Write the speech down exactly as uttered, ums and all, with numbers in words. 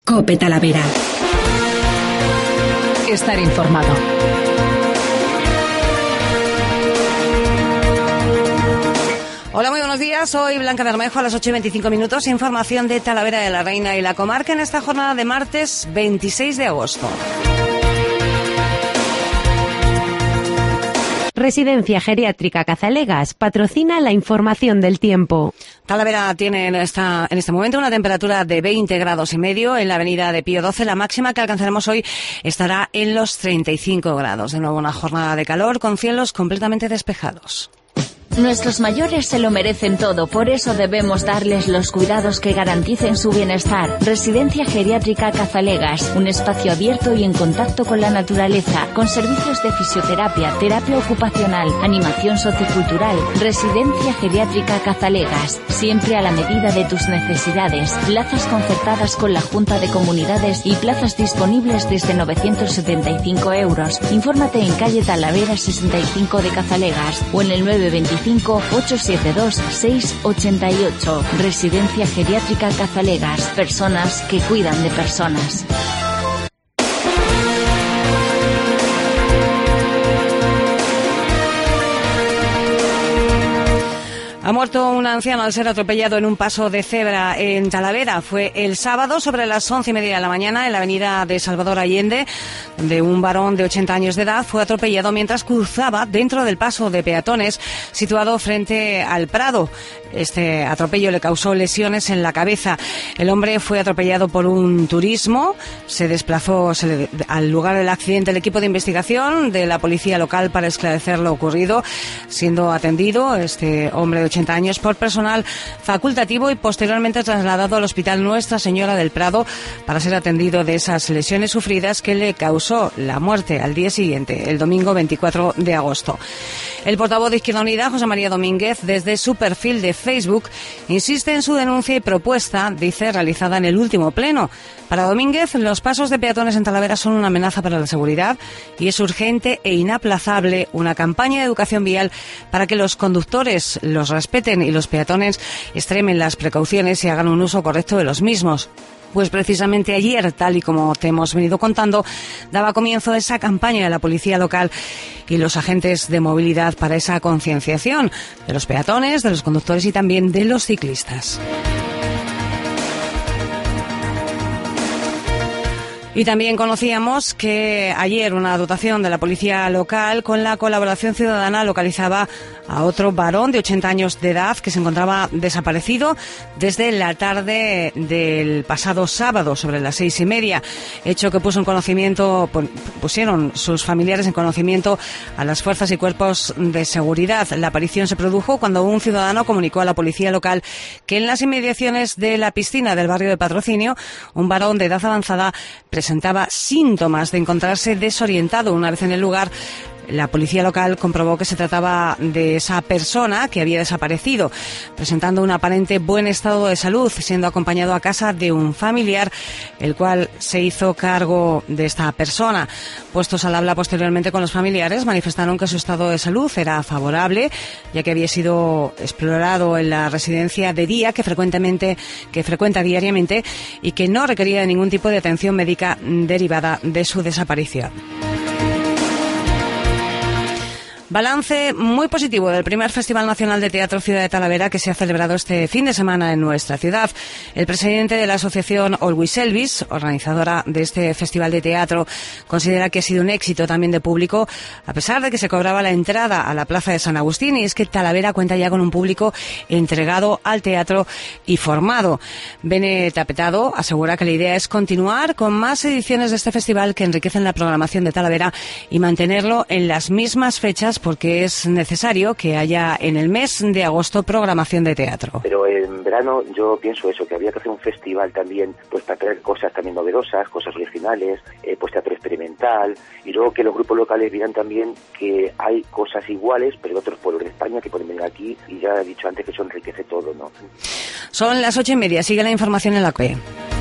COPE Talavera. Estar informado. Hola, muy buenos días. Soy Blanca Bermejo. A las ocho y veinticinco minutos. Información de Talavera de la Reina y la comarca en esta jornada de martes veintiséis de agosto. Residencia Geriátrica Cazalegas patrocina la información del tiempo. Talavera tiene en, esta, en este momento una temperatura de veinte grados y medio. En la avenida de Pío doce, la máxima que alcanzaremos hoy estará en los treinta y cinco grados. De nuevo una jornada de calor con cielos completamente despejados. Nuestros mayores se lo merecen todo, por eso debemos darles los cuidados que garanticen su bienestar. Residencia Geriátrica Cazalegas, un espacio abierto y en contacto con la naturaleza, con servicios de fisioterapia, terapia ocupacional, animación sociocultural. Residencia Geriátrica Cazalegas, siempre a la medida de tus necesidades. Plazas concertadas con la Junta de Comunidades y plazas disponibles desde novecientos setenta y cinco euros. Infórmate en calle Talavera sesenta y cinco de Cazalegas o en el nueve veinticinco ocho siete dos seis ocho ocho. Residencia Geriátrica Cazalegas. Personas que cuidan de personas. Ha muerto un anciano al ser atropellado en un paso de cebra en Talavera. Fue el sábado sobre las once y media de la mañana en la avenida de Salvador Allende, donde un varón de ochenta años de edad fue atropellado mientras cruzaba dentro del paso de peatones situado frente al Prado. Este atropello le causó lesiones en la cabeza. El hombre fue atropellado por un turismo. Se desplazó se le, al lugar del accidente el equipo de investigación de la policía local para esclarecer lo ocurrido, siendo atendido este hombre de ochenta años por personal facultativo y posteriormente trasladado al Hospital Nuestra Señora del Prado para ser atendido de esas lesiones sufridas que le causó la muerte al día siguiente, el domingo veinticuatro de agosto. El portavoz de Izquierda Unida, José María Domínguez, desde su perfil de Facebook, insiste en su denuncia y propuesta, dice, realizada en el último pleno. Para Domínguez, los pasos de peatones en Talavera son una amenaza para la seguridad y es urgente e inaplazable una campaña de educación vial para que los conductores los respeten y los peatones extremen las precauciones y hagan un uso correcto de los mismos. Pues precisamente ayer, tal y como te hemos venido contando, daba comienzo esa campaña de la policía local y los agentes de movilidad para esa concienciación de los peatones, de los conductores y también de los ciclistas. Y también conocíamos que ayer una dotación de la policía local con la colaboración ciudadana localizaba a otro varón de ochenta años de edad que se encontraba desaparecido desde la tarde del pasado sábado sobre las seis y media. Hecho que puso en conocimiento, pusieron sus familiares en conocimiento a las fuerzas y cuerpos de seguridad. La aparición se produjo cuando un ciudadano comunicó a la policía local que en las inmediaciones de la piscina del barrio de Patrocinio, un varón de edad avanzada presentaba síntomas de encontrarse desorientado. Una vez en el lugar, la policía local comprobó que se trataba de esa persona que había desaparecido, presentando un aparente buen estado de salud, siendo acompañado a casa de un familiar, el cual se hizo cargo de esta persona. Puestos al habla posteriormente con los familiares, manifestaron que su estado de salud era favorable, ya que había sido explorado en la residencia de día que frecuentemente, que frecuenta diariamente y que no requería de ningún tipo de atención médica derivada de su desaparición. Balance muy positivo del primer Festival Nacional de Teatro Ciudad de Talavera que se ha celebrado este fin de semana en nuestra ciudad. El presidente de la asociación Always Elvis, organizadora de este festival de teatro, considera que ha sido un éxito también de público, a pesar de que se cobraba la entrada a la Plaza de San Agustín, y es que Talavera cuenta ya con un público entregado al teatro y formado. Bene Tapetado asegura que la idea es continuar con más ediciones de este festival que enriquecen la programación de Talavera y mantenerlo en las mismas fechas, porque es necesario que haya en el mes de agosto programación de teatro. Pero en verano yo pienso eso, que había que hacer un festival también, pues para traer cosas también novedosas, cosas originales, eh, pues teatro experimental, y luego que los grupos locales vieran también que hay cosas iguales, pero en otros pueblos de España que pueden venir aquí, y ya he dicho antes que eso enriquece todo, ¿no? Son las ocho y media, sigue la información en la C O P E.